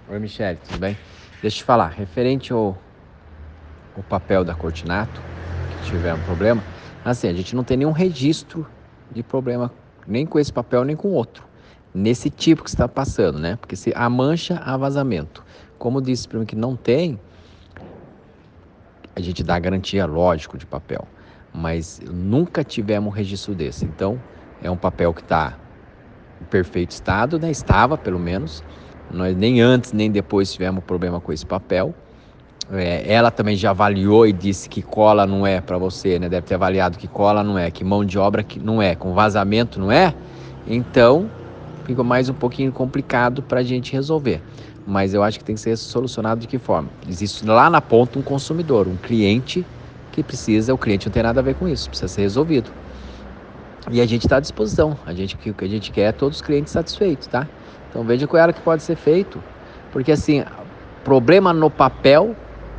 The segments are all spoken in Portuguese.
Oi, Michele, tudo bem? Deixa eu te falar, referente ao papel da Cortinato, que tiver um problema, assim, a gente não tem nenhum registro de problema, nem com esse papel, nem com outro, nesse tipo que você está passando, né? Porque se a mancha, há vazamento. Como disse para mim que não tem, a gente dá garantia, lógico, de papel, mas nunca tivemos um registro desse. Então, é um papel que está em perfeito estado, né? Estava, pelo menos. Nós nem antes nem depois tivemos problema com esse papel. Ela também já avaliou e disse que cola não é para você, né? Deve ter avaliado que cola não é, que mão de obra que não é, com vazamento não é. Então, fica mais um pouquinho complicado para a gente resolver. Mas eu acho que tem que ser solucionado de que forma? Existe lá na ponta um consumidor, um cliente que precisa, o cliente não tem nada a ver com isso, precisa ser resolvido. E a gente está à disposição. O que a gente quer é todos os clientes satisfeitos, tá? Então veja com ela que pode ser feito. Porque assim, problema no papel,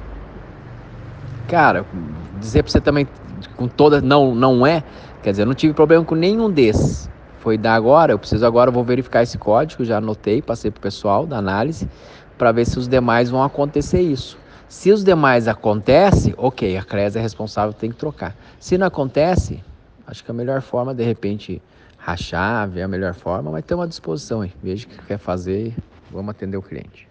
cara, dizer para você também com todas não é, quer dizer, eu não tive problema com nenhum desses. Foi dar agora, eu vou verificar esse código, já anotei, passei pro pessoal da análise para ver se os demais vão acontecer isso. Se os demais acontecem, ok, a CRES é responsável, tem que trocar. Se não acontece, acho que a melhor forma, de repente, rachar, ver a melhor forma, mas tem uma disposição aí. Veja o que quer fazer e vamos atender o cliente.